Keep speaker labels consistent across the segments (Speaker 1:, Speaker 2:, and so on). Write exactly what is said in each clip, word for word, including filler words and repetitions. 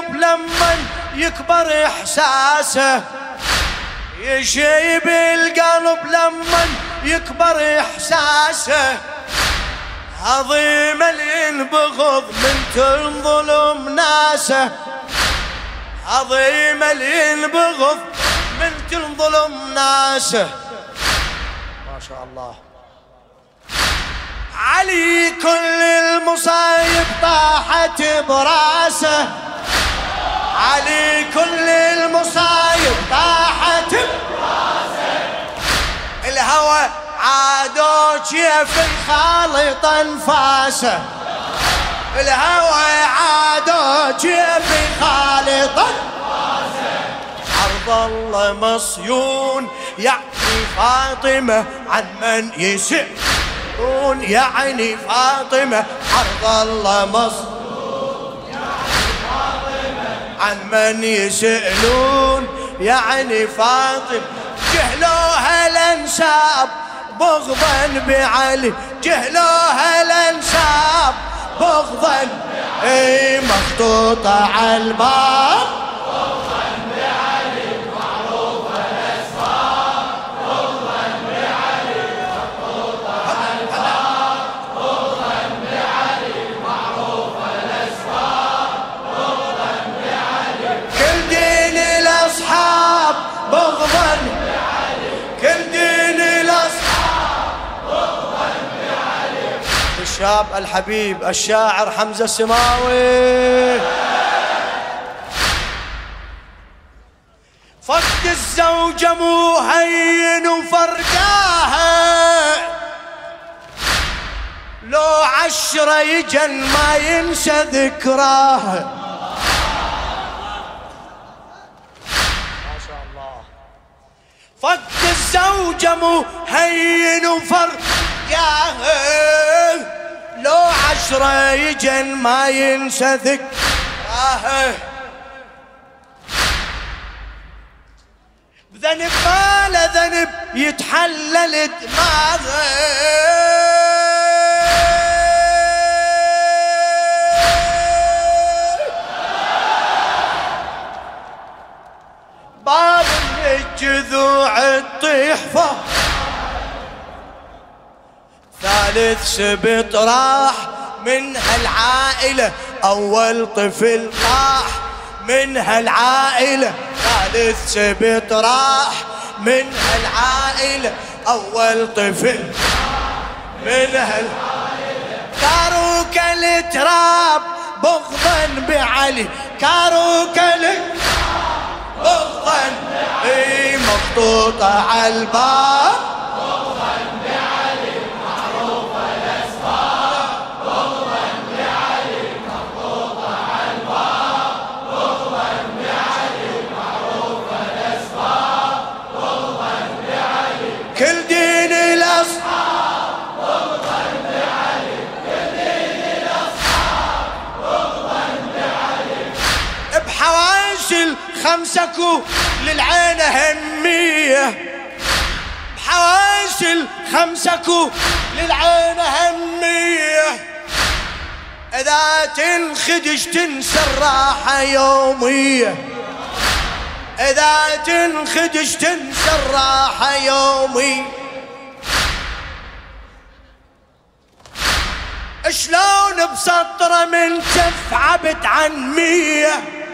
Speaker 1: القلب لمن يكبر إحساسه، يشيب القلب لمن يكبر إحساسه، عظيم اللي ينبغض من تنظلم ناسه، عظيم اللي ينبغض من تنظلم ناسه. ما شاء الله. علي كل المصايب طاحت براسه، علي كل المصايب طاحت براسه، الهوى عادو جيف خالط انفاسه، الهوى عادو جيف خالط انفاسه، عرض الله مصيون يعني فاطمة عن من يسألون، يعني فاطمة عرض الله مصيون يعني فاطمة عن من يسألون، يعني فاطمة جهلوها الانساب بغضا بعلي، جهلوها الانساب بغضا، اي مخطوطة على الباب بغضا بعلي، معروفة الاسباب بغضا بعلي، مخطوطة على الباب بغضا بعلي، معروفة الاسباب بغضا بعلي، كل دين الاصحاب بغضا بعلي، كل دين الاصحاب بغضا بعلي. الشاب الحبيب الشاعر حمزة السماوي. فقد الزوجة مو هين وفرقاها، لو عشرة يجن ما ينسى ذكراها. ما شاء الله. فقد الزوجة مو هين وفرقاها، لو عشرة يجن ما ينسى ذكراها. بذنب ما لا ذنب يتحلل دماغه، باب الجذوع تطيح فوق، ثالث سبط راح من هالعائلة، أول طفل راح من هالعائلة، ثالث سبط راح من هالعائلة، أول طفل من هالعائلة. كاروك التراب بغضا بعلي، كاروك التراب بغضا بعلي، مخطوطة على الباب بغضا بعلي، معروفة الأسباب بغضا بعلي، مخطوطة على الباب بغضا بعلي، معروفة الأسباب بغضا بعلي، كل دين الأصحاب بغضا بعلي، كل دين الأصحاب بغضا بعلي. بحواشي الخمسة كو للعين همية، بحواشي الخمسة كو للعين همية، إذا تنخدش تنسى الراحة يومية، إذا تنخدش تنسى الراحة يومية. شلون بسطرة من كف عبت عن مية،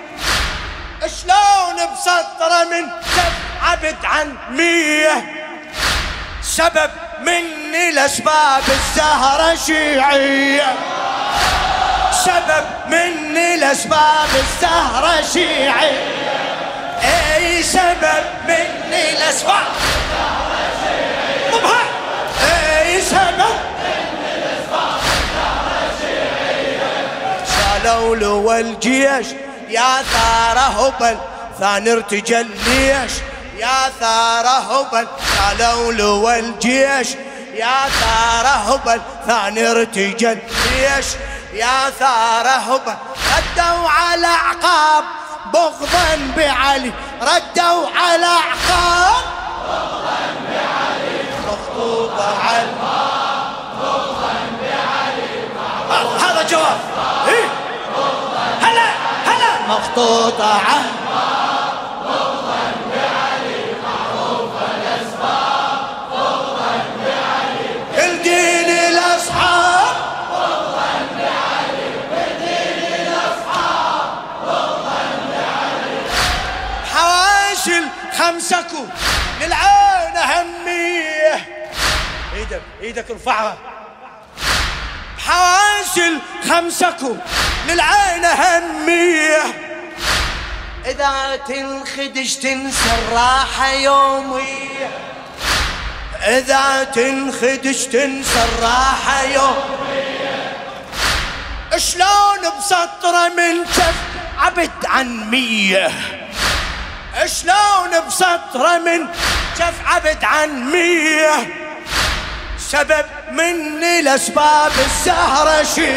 Speaker 1: شلون بسطرة من كف عبت عن مية، سبب مني لأسباب الزهرة شيعية، سبب مني لأسباب الزهرة شيعية، اي سبب مني لأسباب الزهرة شيعية، اي سبب مني لأسباب الزهرة شيعية. شالوا له الجيش يا ثار هبل، ثاني ارتجل ليش يا ثار هبل، شالوا له الجيش يا ثار هبل، ثاني ارتجل ليش يا ثار هبل. ردوا على عقاب بغضا بعلي، ردوا على عقاب بغضا بعلي، مخطوطة على الباب بغضا بعلي، هذا جواب. إيه؟ هلا هلا مخطوطة عن
Speaker 2: بغضا بعلي معروف الأسباب بغضا بعلي
Speaker 1: كل دين الأصحاب
Speaker 2: بغضا بعلي كل دين الأصحاب بغضا بعلي
Speaker 1: حواشل خمسكم للعين أهمية. ايدك ايدك ارفعها. حواشل خمسكم للعين أهمية. إذا تنخدش تنسى الراحة يومية. إذا تنخدش تنسى الراحة يومية. شلون بسطرة من كف عبد عن مية. شلون بسطرة من كف عبد عن مية. سبب من الأسباب الزهرة شي.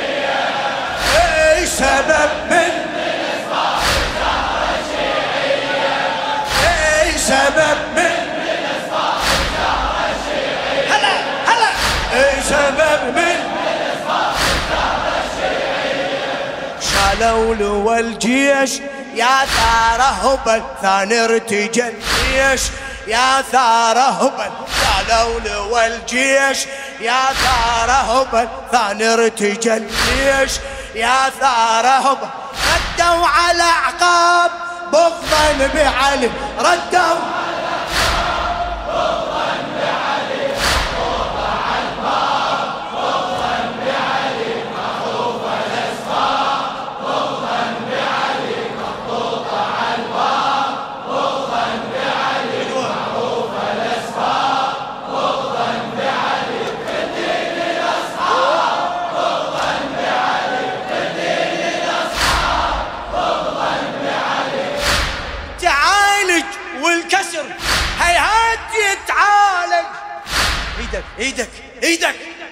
Speaker 1: اي سبب من
Speaker 2: الأسباب الزهرة شيعية.
Speaker 1: اي سبب من
Speaker 2: الأسباب الزهرة شيعية.
Speaker 1: هلا هلا اي سبب من
Speaker 2: الأسباب الزهرة شيعية.
Speaker 1: شالوا له الجيش يا ثار هبل ثاني ارتجى الجيش يا ثار هبل. شالوا له الجيش يا ثار هبل ثاني ارتجى الجيش يا ثار هبل. ردوا على عقاب بغضا بعلي. ردوا
Speaker 2: على عقاب بغضا بعلي محطوط على الباب بغضا بعلي معروف الأسباب بغضا بعلي محطوط على الباب بغضا بعلي معروف الأسباب بغضا بعلي كل دين الأصحاب بغضا بعلي كل دين الأصحاب بغضا بعلي.
Speaker 1: تعالج والكسر هيهات يتعالج. ايدك ايدك ايدك.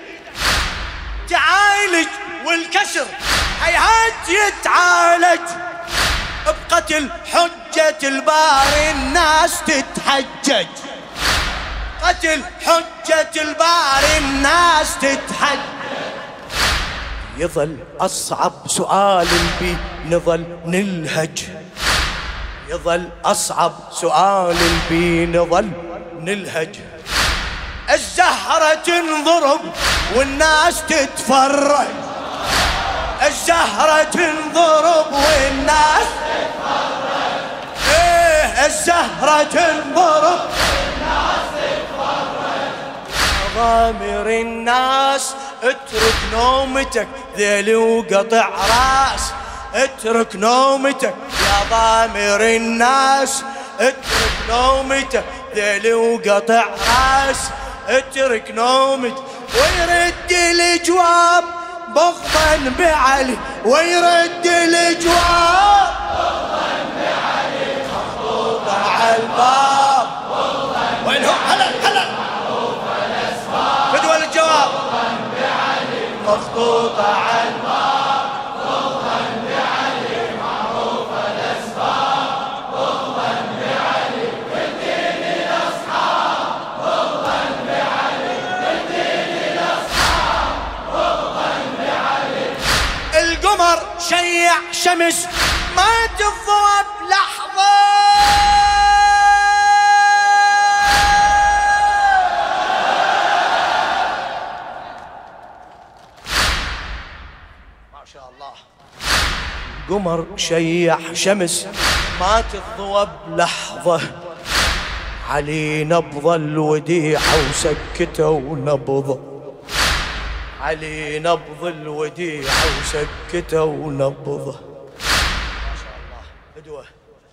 Speaker 1: تعالج والكسر هيهات يتعالج. بقتل حجة الباري الناس تتحجج. قتل حجة الباري الناس تتحجج. يظل أصعب سؤال بي نظل نلهج. يظل أصعب سؤال بي نظل نلهج. الزهرة تنضرب والناس تتفرج. الزهرة تنضرب والناس
Speaker 2: تتفرج.
Speaker 1: ايه الزهرة تنضرب
Speaker 2: والناس تتفرج.
Speaker 1: ضامر الناس اترك نومتك ذيل وقطع راس. اترك نومتك يا ضامر الناس اترك نومتك ذيل وقطع راس. اترك نومتك ويرد الجواب بغضا بعلي. ويرد الجواب
Speaker 2: بغضا بعلي محطوطة
Speaker 1: على الباب. وين هو؟ هلا هلا
Speaker 2: معروف الأسباب
Speaker 1: فدوى الجواب
Speaker 2: بغضا بعلي
Speaker 1: مخطوطة على
Speaker 2: الباب بغضا بعلي معروف الأسباب بغضا بعلي كل دين الأصحاب بغضا بعلي كل دين الأصحاب بغضا بعلي.
Speaker 1: القمر شيع شمس ما تضوى بلحظة. ما شاء الله. القمر شيع شمس ما تضوى بلحظة. علي نبض الوديعة وسكته ونبضه. علي نبض الوديعة وسكته ونبضه. ما شاء الله فدوة.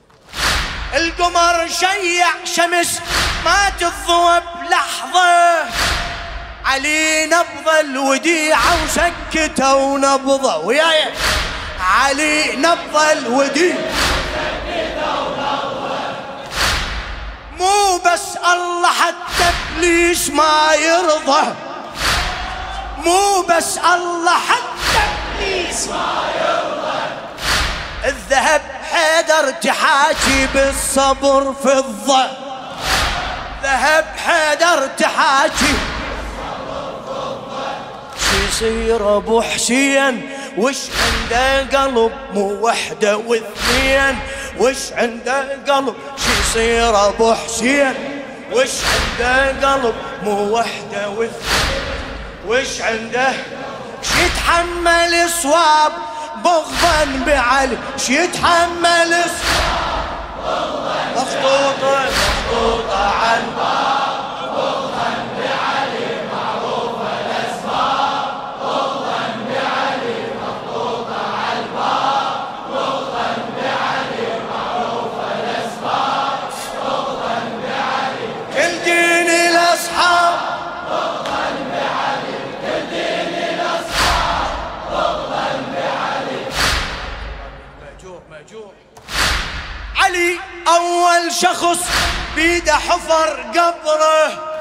Speaker 1: القمر شيع شمس ما تضوى بلحظة. علي نبض الوديعة وسكته ونبضه. وياي علي نبض الوديعة
Speaker 2: وسكته ونبضه.
Speaker 1: مو بس الله حتى ابليس ما يرضى. مو بس الله حتى ابليس
Speaker 2: ما يرضى.
Speaker 1: الذهب حيدر تحاكي بالصبر فضة. ذهب حيدر تحاكي شي يصير ابو حسين وش عنده قلب مو وحده واثنين، وش عنده قلب شي يصير ابو حسين، وش عنده قلب مو وحده واثنين، وش عنده شي يتحمل صواب بغضا بعلي، شي يتحمل صواب بغضا مخطوطه مخطوطه على الباب
Speaker 2: بغضا بعلي معروف الاسباب، بغضا بعلي مخطوطه على الباب، بغضا بعلي معروف الاسباب، بغضا بعلي
Speaker 1: كل دين الاصحاب،
Speaker 2: بغضا بعلي كل دين الاصحاب، بغضا بعلي.
Speaker 1: مأجور مأجور. علي أول شخص بيده حفر قبره،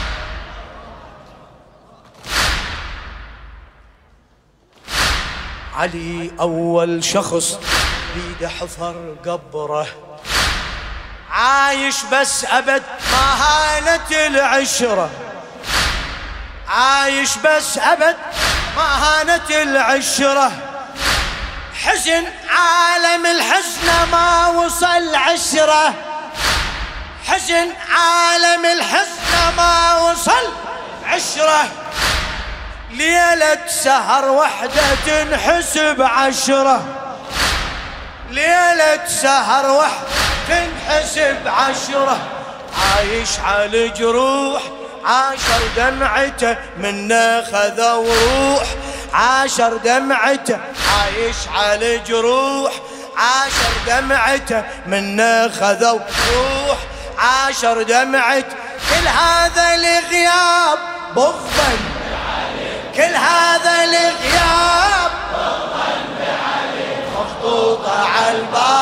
Speaker 1: علي أول شخص بيده حفر قبره، عايش بس أبد ما هانت العشرة، عايش بس أبد ما هانت العشرة، حزن عالم الحزن ما وصل عشرة، حزن عالم الحزن ما وصل عشرة، ليلة سهر وحدة تنحسب عشرة، ليلة سهر وحدة تنحسب عشرة، عايش على جروح عاشر دمعته منا خذوا روح، عاشر دمعته عايش على جروح، عاشر دمعته منا خذوا روح، عاشر دمعته كل هذا الغياب بغضا، كل هذا الغياب
Speaker 2: بغضا بعلي
Speaker 1: مخطوطة على الباب.